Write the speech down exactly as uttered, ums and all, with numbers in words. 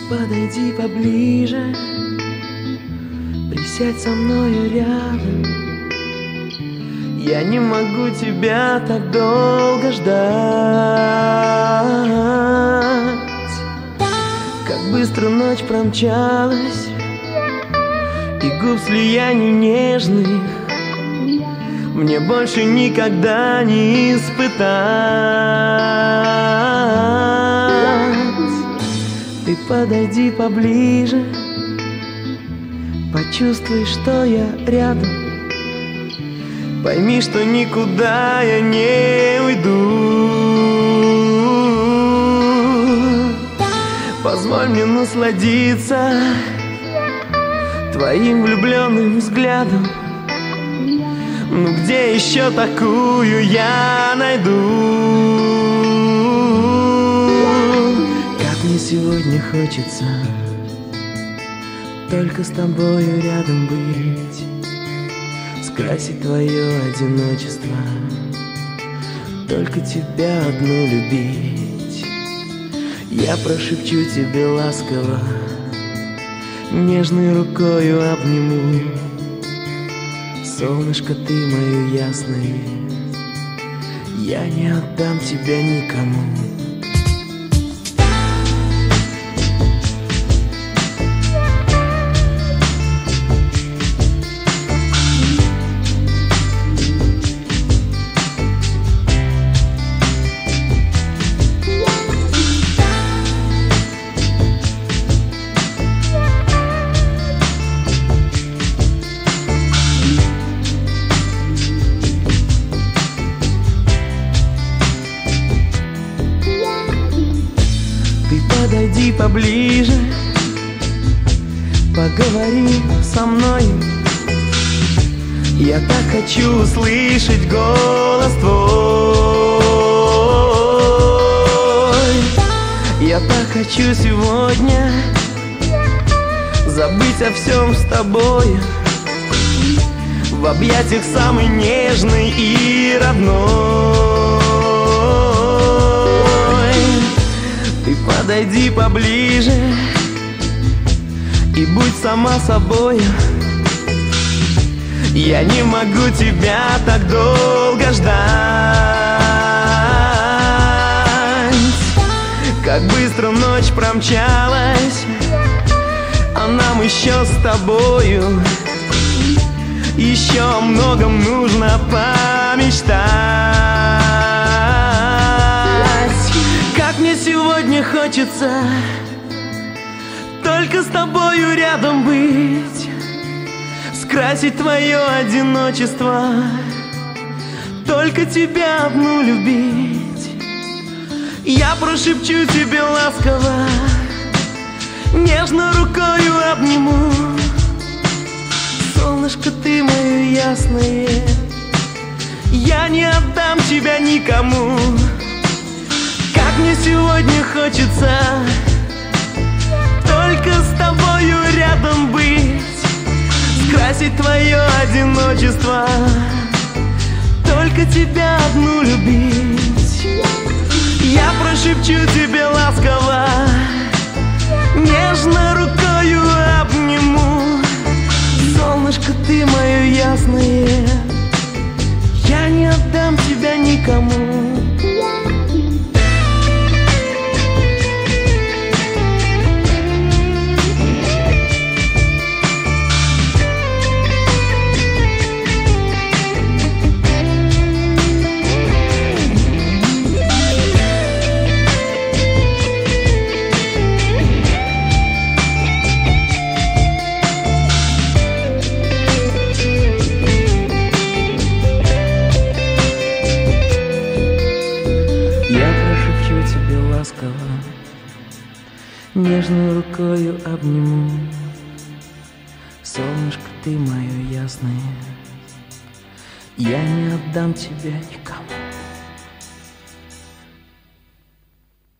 подойди поближе, присядь со мною рядом. Я не могу тебя так долго ждать. Как быстро ночь промчалась, и губ слияний нежных мне больше никогда не испытать. Ты подойди поближе, почувствуй, что я рядом. Пойми, что никуда я не уйду. Позволь мне насладиться твоим влюбленным взглядом. Ну где еще такую я найду? Как мне сегодня хочется только с тобою рядом быть, скрасить твое одиночество, только тебя одну любить. Я прошепчу тебе ласково, нежной рукою обниму. Солнышко, ты мое ясное, я не отдам тебя никому. Подойди поближе, поговори со мной. Я так хочу услышать голос твой. Я так хочу сегодня забыть о всем с тобой, в объятиях самой нежной и родной. Ты подойди поближе и будь сама собой. Я не могу тебя так долго ждать. Как быстро ночь промчалась, а нам еще с тобою еще о многом нужно помечтать. Как мне сегодня хочется только с тобою рядом быть, скрасить твое одиночество, только тебя одну любить. Я прошепчу тебе ласково, нежно рукою обниму. Солнышко, ты мое ясное, я не отдам тебя никому. Как мне сегодня хочется только с тобою рядом быть, скрасить твое одиночество, только тебя одну любить. Я прошепчу тебе ласково, нежно рукою обниму. Солнышко, ты мое ясное, я не отдам тебя никому. Нежной рукою обниму. Солнышко, ты мое ясное, я не отдам тебя никому.